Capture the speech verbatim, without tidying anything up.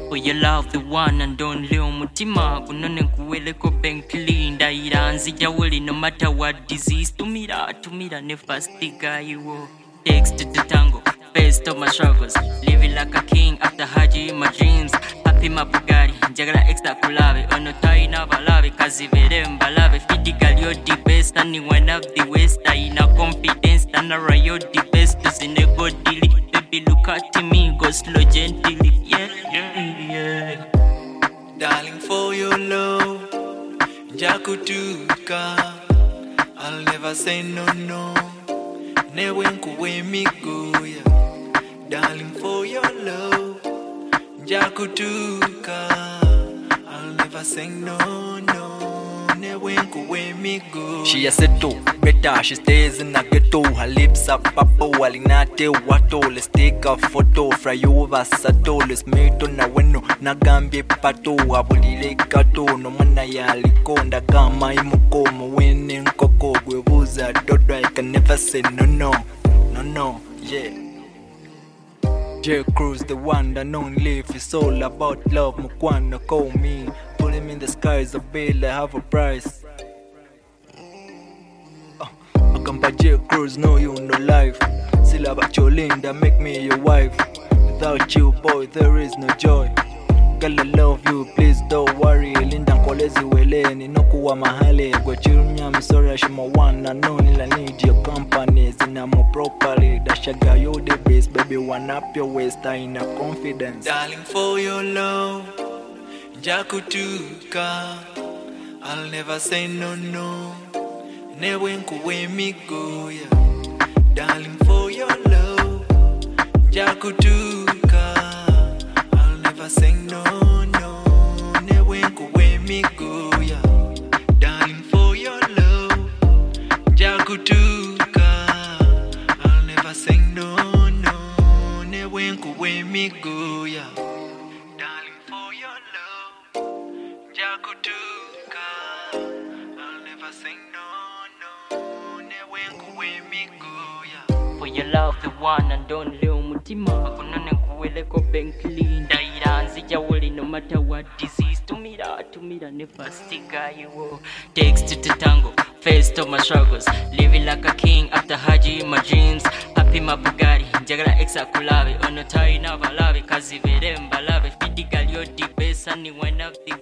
For your love, the one and only umutima kunone kuwele ko benkli ndaira nzija wuli no matter what disease tumira tumira ne fastiga iwo text to tango face to my struggles living like a king after haji my dreams happy my bugari njagala extra kulave ono taina balave kazi vere mbalave fidigal yo the best and one of the west ina confidence and a yo the best zine go dili baby look at me go slow gently yeah yeah yeah darling for your love jakutuka I'll never say no no never nkuwe miguya darling for your love jakutuka I'll never say no no never nkuwe miguya she a seto better she stays in a ghetto her lips are purple alinate wato let's take a photo fly over sato let's meet on a window nagambye pato abulile kato no mwana yalikonda kama imuko muwene nkoko gwebuza dodo I can never say no no no no yeah J Cruz the one that only if it's all about love mukwana call me put him in the skies a bill I have a price I come by J Cruz know you no life still about your Linda make me your wife without you boy there is no joy girl I love you please don't worry Linda nkolezi weleni nokuwa mahali kwa chirunya misora shima one and only I need your company zinamo properly dashaga you the best baby one up your waist I in a confidence darling for your love jakutuka I'll never say no no never nkuwe miguya darling for your love jakutuka I'll never say no no never nkuwe miguya darling for your love jakutuka I'll never say no no never nkuwe miguya darling for your love jakutuka I'll never say no no never nkuwe miguya for your love the one and only umutima kunone kuwele ko benkli ndaira nzija wuli no matter what disease tumira tumira ne fastiga iwo text to tango face to my struggles living like a king after haji my dreams happy my bugari njagala extra kulave ono taina balave kazi vere mbalave fidigal yo the best and one of the